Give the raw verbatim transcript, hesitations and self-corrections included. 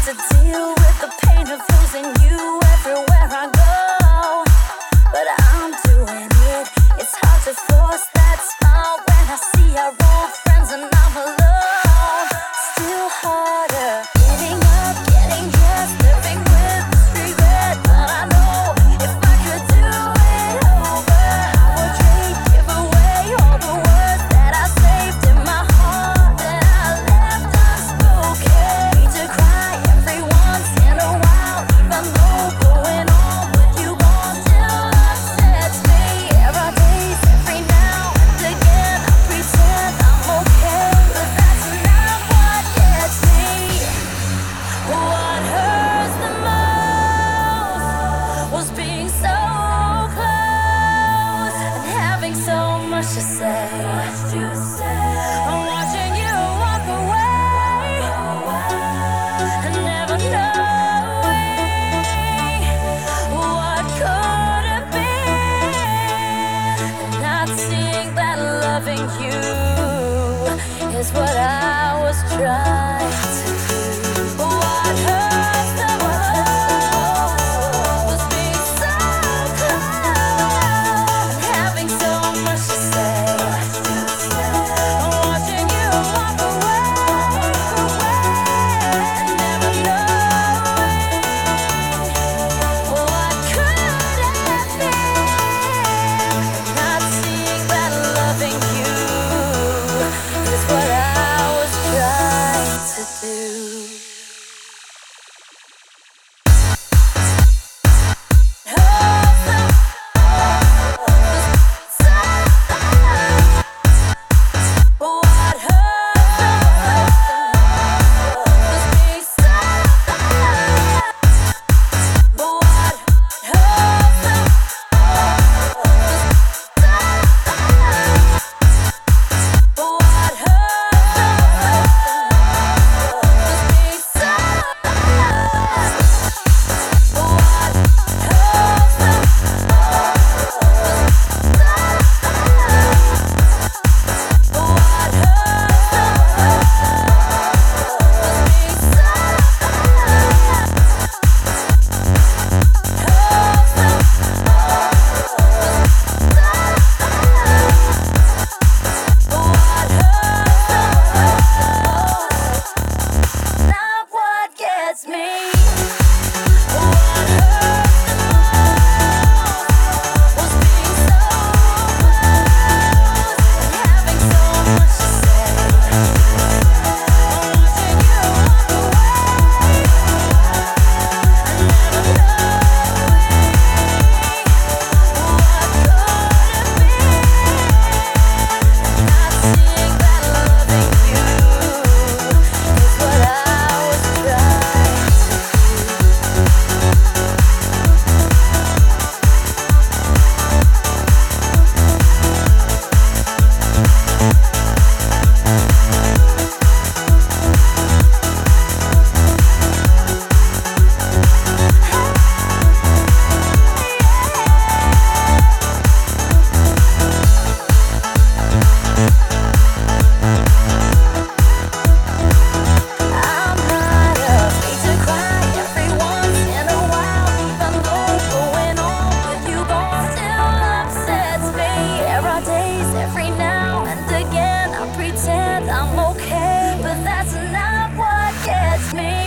to deal with the pain of losing you everywhere I go. But I'm doing it. It's hard to force that smile when I see our old friends and I'm alone. Still harder getting up, getting dressed, living with this regret. But I know if I could do it over, I would trade, give away all the words that I saved in my heart that I left unspoken. Need to cry every once in a while, even though going on with you won't still upsets me. There are days every now and again I pretend I'm okay, but that's not what gets me. What hurts the most was being so close and having so much to say. I'm watching you walk away and never knowing what could have been. Not seeing that loving you is what I was trying to do. What hurts the most was being so close, having so much to say. Watching you walk away, and never knowing what could have been. Not seeing that loving you is what I was trying to do. What hurts the most was being so close. What hurts the most was What hurts the most was being so What hurts the not what gets me. What hurts the most was being so close and having so much to say. Watching you walk away and never knowing what could have been. Not seeing that loving you is what I was trying to I'm not afraid to cry every once in a while, even though going on with you gon' still upsets me. There are days every now and again I pretend I'm okay, but that's not what gets me.